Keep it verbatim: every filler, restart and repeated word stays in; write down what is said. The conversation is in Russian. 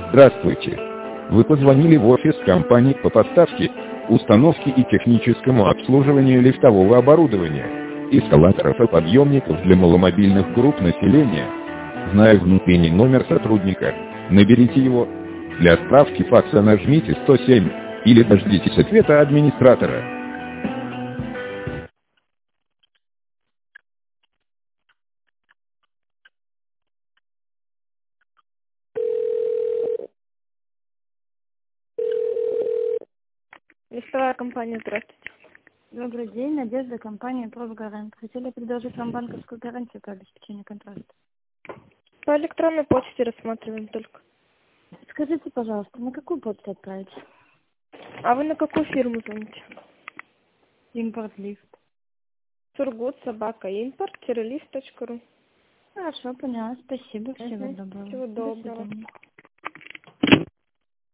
Здравствуйте. Вы позвонили в офис компании по поставке, установке и техническому обслуживанию лифтового оборудования, эскалаторов и подъемников для маломобильных групп населения. Зная внутренний номер сотрудника, наберите его. Для справки факса нажмите сто семь или дождитесь ответа администратора. Лифтовая компания, здравствуйте. Добрый день, Надежда, компания «Профгарант». Хотели предложить вам банковскую гарантию по обеспечению контракта. По электронной почте рассматриваем только. Скажите, пожалуйста, на какую почту отправить? А вы на какую фирму звоните? Импорт-лифт. Сургут, собака, импорт, тире лифт точка ру. Хорошо, поняла. Спасибо, всего Угу. доброго. Всего До доброго. свидания.